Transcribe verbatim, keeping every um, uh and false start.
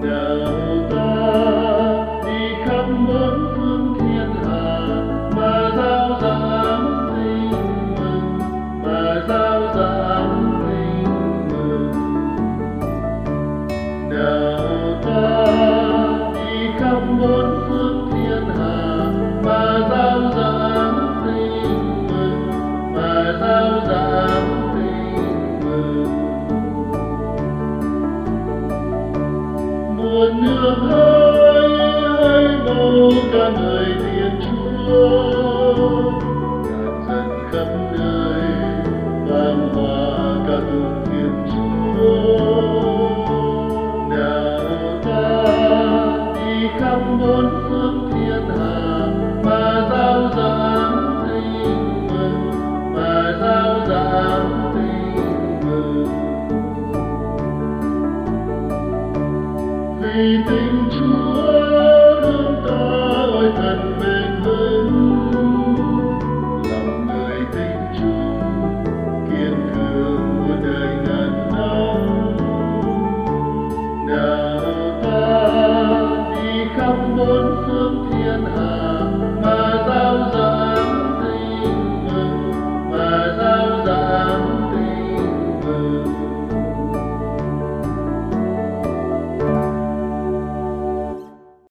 Nào ta đi khắp bốn phương thiên hà mà rao giảng tin mừng, mà rao giảng tin mừng. Nào ta đi khắp bốn phương thiên hà mà rao giảng tin mừng, mà rao giảng tin mừng. Muôn nước ơi hãy bầu ca ngợi Thiên Chúa.